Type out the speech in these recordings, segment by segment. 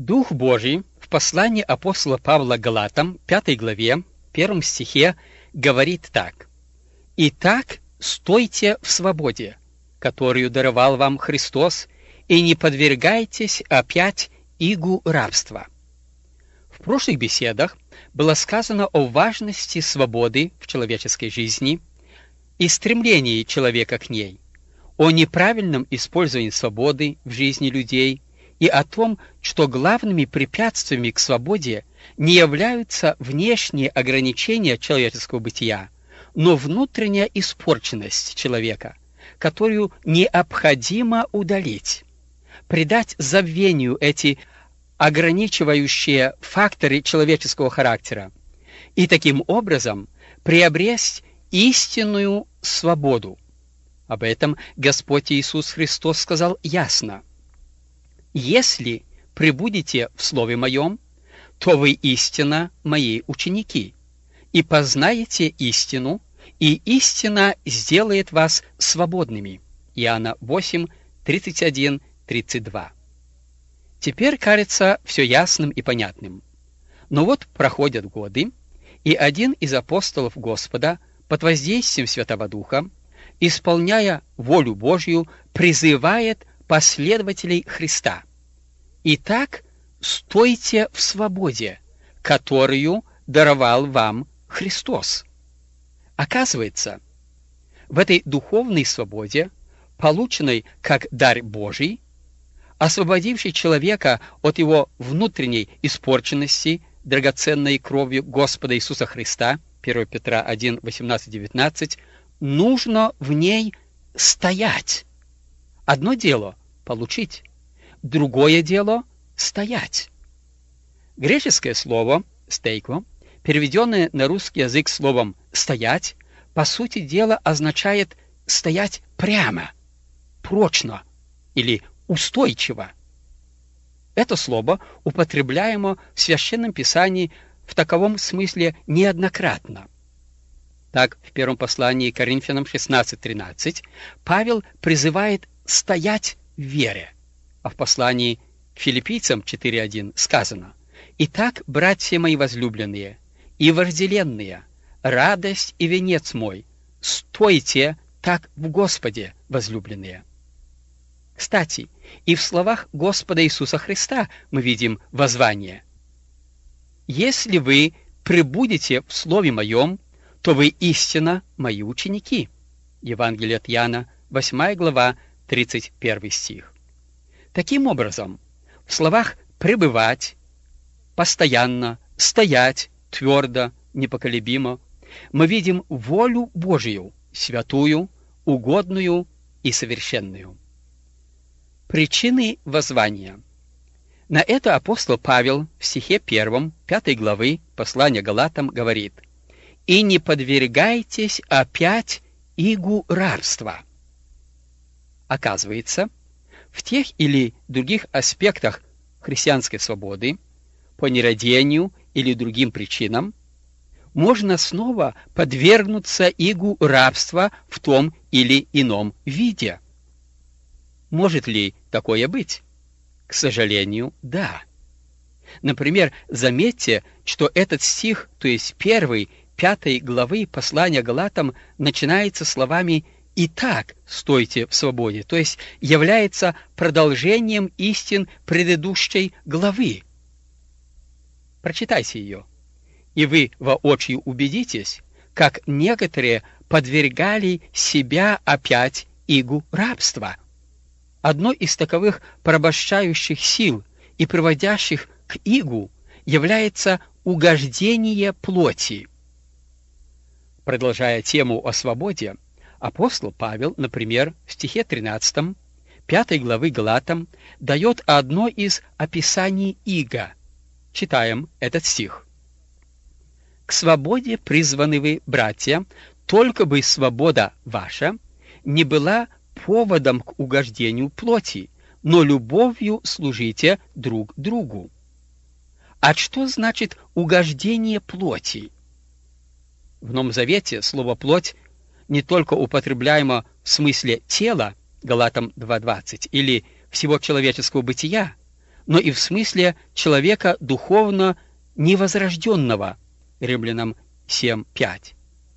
Дух Божий в послании апостола Павла Галатам, 5 главе, 1 стихе, говорит так: «Итак, стойте в свободе, которую даровал вам Христос, и не подвергайтесь опять игу рабства». В прошлых беседах было сказано о важности свободы в человеческой жизни и стремлении человека к ней, о неправильном использовании свободы в жизни людей и о том, что главными препятствиями к свободе не являются внешние ограничения человеческого бытия, но внутренняя испорченность человека, которую необходимо удалить, придать забвению эти ограничивающие факторы человеческого характера и таким образом приобрести истинную свободу. Об этом Господь Иисус Христос сказал ясно: «Если пребудете в Слове Моем, то вы истинно Мои ученики, и познаете истину, и истина сделает вас свободными». Иоанна 8, 31, 32. Теперь кажется все ясным и понятным. Но вот проходят годы, и один из апостолов Господа под воздействием Святого Духа, исполняя волю Божью, призывает последователей Христа: «Итак, стойте в свободе, которую даровал вам Христос». Оказывается, в этой духовной свободе, полученной как дар Божий, освободивший человека от его внутренней испорченности драгоценной кровью Господа Иисуса Христа, 1 Петра 1, 18-19, нужно в ней стоять. Одно дело – получить, другое дело – стоять. Греческое слово «стейко», переведенное на русский язык словом «стоять», по сути дела означает «стоять прямо», «прочно» или «устойчиво». Это слово употребляемо в Священном Писании в таковом смысле неоднократно. Так, в первом послании к Коринфянам 16:13 Павел призывает стоять в вере, а в послании к Филиппийцам 4:1 сказано: «Итак, братья мои возлюбленные и вожделенные, радость и венец мой, стойте так в Господе, возлюбленные». Кстати, и в словах Господа Иисуса Христа мы видим воззвание: «Если вы пребудете в Слове Моем, то вы истинно Мои ученики». Евангелие от Иоанна, 8 глава, 31 стих. Таким образом, в словах «пребывать», «постоянно», «стоять», «твердо», «непоколебимо» мы видим волю Божию, святую, угодную и совершенную. Причины воззвания. На это апостол Павел в стихе 1, 5 главы послания Галатам говорит: «И не подвергайтесь опять игу рабства». Оказывается, в тех или других аспектах христианской свободы, по нерадению или другим причинам, можно снова подвергнуться игу рабства в том или ином виде. Может ли такое быть? К сожалению, да. Например, заметьте, что этот стих, то есть 1, 5 главы послания Галатам, начинается словами «Итак, стойте в свободе», то есть является продолжением истин предыдущей главы. Прочитайте ее, и вы воочию убедитесь, как некоторые подвергали себя опять игу рабства. Одной из таковых порабощающих сил и приводящих к игу является угождение плоти. Продолжая тему о свободе, апостол Павел, например, в стихе 13, 5 главы Галатам, дает одно из описаний ига. Читаем этот стих. «К свободе призваны вы, братья, только бы свобода ваша не была поводом к угождению плоти, но любовью служите друг другу». А что значит угождение плоти? В Новом Завете слово «плоть» не только употребляемо в смысле тела, Галатам 2:20, или всего человеческого бытия, но и в смысле человека духовно невозрожденного, Римлянам 7:5.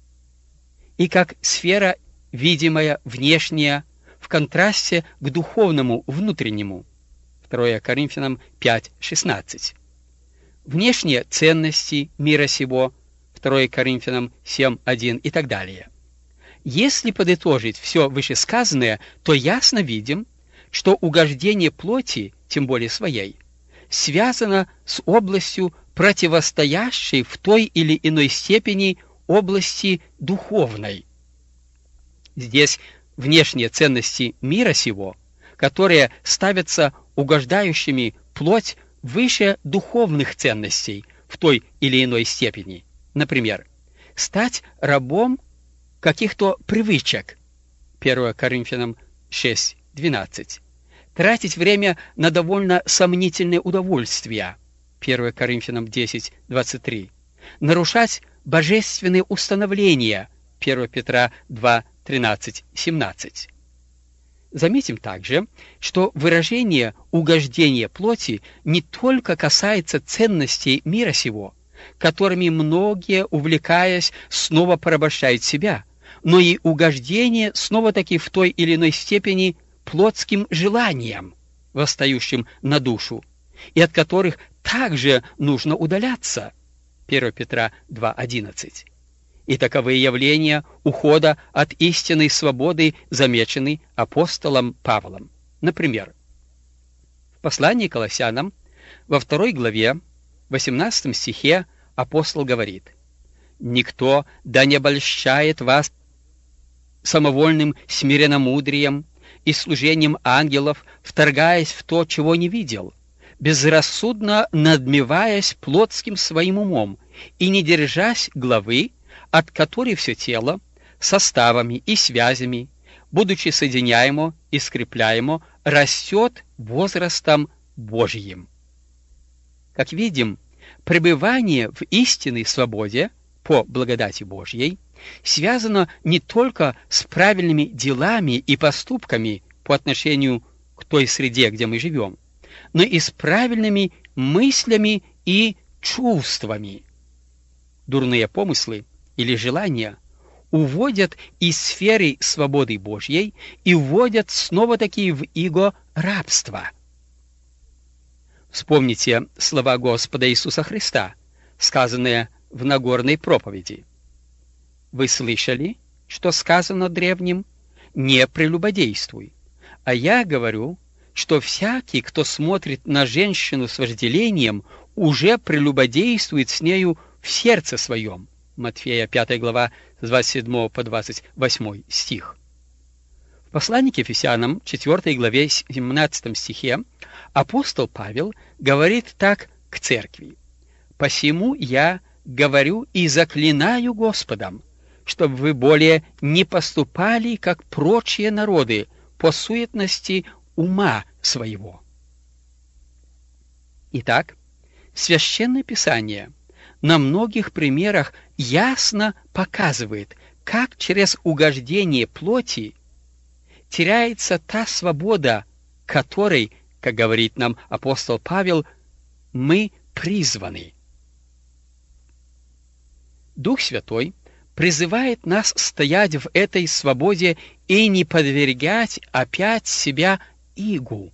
И как сфера видимая, внешняя, в контрасте к духовному, внутреннему, 2 Коринфянам 5:16. Внешние ценности мира сего, 2 Коринфянам 7:1 и так далее. Если подытожить все вышесказанное, то ясно видим, что угождение плоти, тем более своей, связано с областью, противостоящей в той или иной степени области духовной. Здесь внешние ценности мира сего, которые ставятся угождающими плоть выше духовных ценностей в той или иной степени. Например, стать рабом каких-то привычек, 1 Коринфянам 6:12, тратить время на довольно сомнительные удовольствия, 1 Коринфянам 10:23, нарушать божественные установления, 1 Петра 2:13-17. Заметим также, что выражение «угождение плоти» не только касается ценностей мира сего, которыми многие, увлекаясь, снова порабощают себя, но и угождение снова-таки в той или иной степени плотским желаниям, восстающим на душу, и от которых также нужно удаляться, 1 Петра 2:11. И таковые явления ухода от истинной свободы замечены апостолом Павлом. Например, в послании к Колоссянам во 2 главе, 18 стихе апостол говорит: «Никто да не обольщает вас самовольным смиренномудрием и служением ангелов, вторгаясь в то, чего не видел, безрассудно надмеваясь плотским своим умом и не держась главы, от которой все тело, составами и связями, будучи соединяемо и скрепляемо, растет возрастом Божьим». Как видим, пребывание в истинной свободе по благодати Божьей связано не только с правильными делами и поступками по отношению к той среде, где мы живем, но и с правильными мыслями и чувствами. Дурные помыслы или желания уводят из сферы свободы Божьей и вводят снова-таки в иго рабства. Вспомните слова Господа Иисуса Христа, сказанные в Нагорной проповеди. «Вы слышали, что сказано древним? Не прелюбодействуй. А я говорю, что всякий, кто смотрит на женщину с вожделением, уже прелюбодействует с нею в сердце своем». Матфея 5 глава, с 27 по 28 стих. В послании к Ефесянам, 4 главе, 17 стихе, апостол Павел говорит так к церкви: «Посему я говорю и заклинаю Господом, чтобы вы более не поступали, как прочие народы, по суетности ума своего». Итак, Священное Писание на многих примерах ясно показывает, как через угождение плоти теряется та свобода, которой, как говорит нам апостол Павел, мы призваны. Дух Святой призывает нас стоять в этой свободе и не подвергать опять себя игу.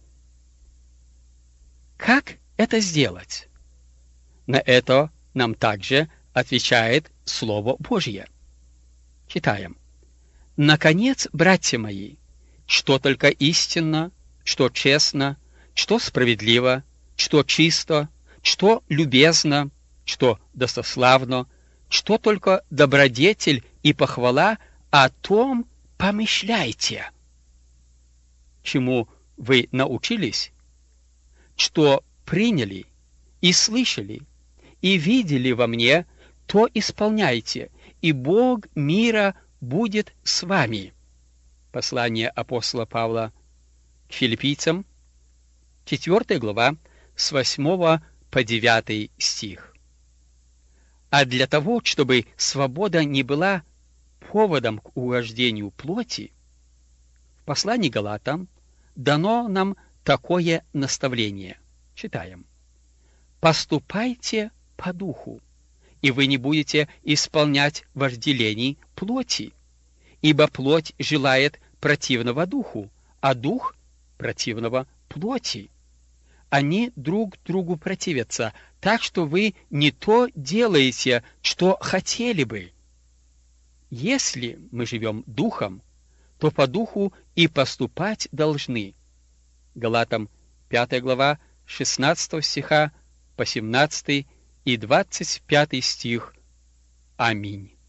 Как это сделать? На это нам также отвечает Слово Божье. Читаем. «Наконец, братья мои, что только истинно, что честно, что справедливо, что чисто, что любезно, что достославно, что только добродетель и похвала, о том помышляйте». Чему вы научились, что приняли и слышали, и видели во мне, то исполняйте, и Бог мира будет с вами. Послание апостола Павла к филиппийцам, 4 глава, с 8 по 9 стих. А для того, чтобы свобода не была поводом к угождению плоти, в послании к Галатам дано нам такое наставление. Читаем. «Поступайте по духу, и вы не будете исполнять вожделений плоти, ибо плоть желает противного духу, а дух противного плоти. Они друг другу противятся, так что вы не то делаете, что хотели бы. Если мы живем духом, то по духу и поступать должны». Галатам 5 глава 16 стиха по 17 и 25 стих. Аминь.